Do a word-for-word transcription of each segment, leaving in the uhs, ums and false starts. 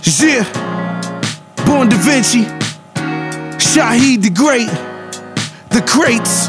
Yeah, Born Da Vinci, Shaheed the Great, The Crates.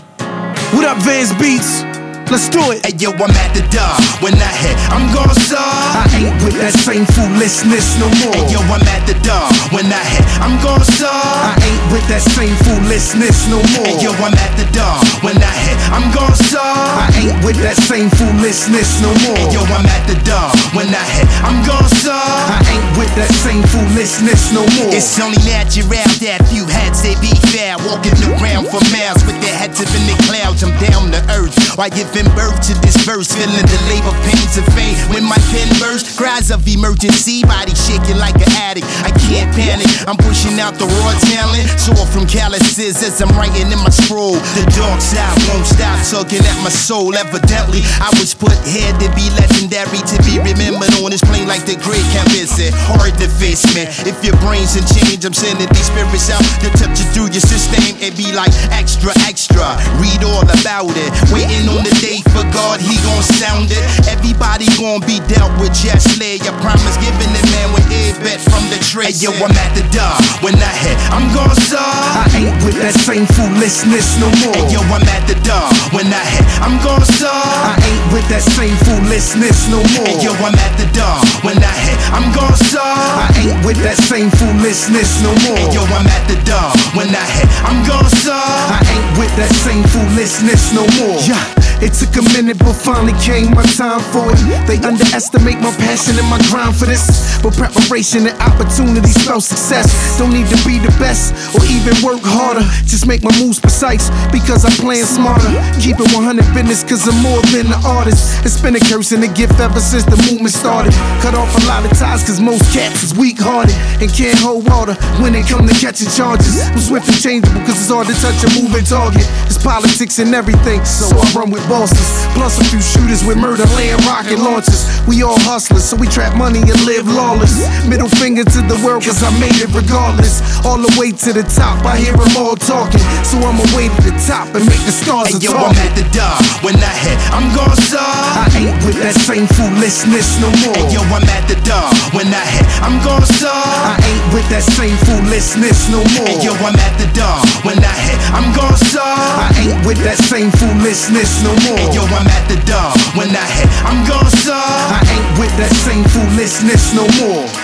What up, Vans Beats? Let's do it. Hey yo, I'm at the door. When I hit, I'm gon' soar. I ain't with that same foolishness no more. Hey yo, I'm at the door. When I hit, I'm gon' soar. I ain't with that same foolishness no more. Hey yo, I'm at the door. When I hit, I'm gon' soar. I ain't with that same foolishness no more. Hey yo, I'm at the door. When I hit, I'm gon' soar. I ain't with that same foolishness no more. It's only natural that few heads they be fair, walking around for miles with their heads up in the clouds. I'm down to earth while giving birth to this verse, feeling the labor pains of fame. When my pen bursts, cries of emergency, body shaking like an addict. I can't panic, I'm pushing out the raw talent, sore from calluses as I'm writing in my scroll. The dark side won't stop tugging at my soul. Evidently, I was put here to be legendary, to be remembered on this plane like the great canvas. Hard to face, man. If your brain's in change, I'm sending these spirits out to touch you through your system. It be like extra, extra. Read all about it. Waiting on the day for God, he gon' sound it. Everybody gon' be dealt with, just lay your promise, giving the man with a bet from the tray. Hey yo, I'm at the door. When I hit, I'm gon' soar. I ain't with that same foolishness no more. Hey yo, I'm at the door. When I hit, I'm gon' soar. I ain't with that same foolishness no more. Hey yo, I'm at the door. When I hit, I'm gon' soar. I ain't with that same foolishness no more. Hey yo, I'm at the door. When I hit, I'm gon' soar. I ain't with that same foolishness no more. Yeah. It took a minute, but finally came my time for it. They underestimate my passion and my grind for this. But preparation and opportunity spell success. Don't need to be the best or even work harder. Just make my moves precise because I'm playing smarter. Keep it one hundred business cause I'm more than an artist. It's been a curse and a gift ever since the movement started. Cut off a lot of ties cause most cats is weak hearted and can't hold water when it come to catching charges. I'm swift and changeable cause it's hard to touch a moving target. It's politics and everything, so I run with bosses. Plus a few shooters with murder, land, rocket launchers. We all hustlers, so we trap money and live lawless. Middle finger to the world, cause I made it regardless. All the way to the top, I hear them all talking. So I'ma way to the top and make the stars hey, a yo, talking. I'm at the door. When I hit, I'm gon' soar. I ain't with that same foolishness no more. Hey, yo, I'm at the door. When I hit, I'm gon' soar. I ain't with that same foolishness no more. Hey, yo, I'm at the door. When I hit, I'm gon' soar. I ain't with that same foolishness no more. Hey, yo, I'm at the door. When I hit, I'm gon' soar. I ain't with that same foolishness no more.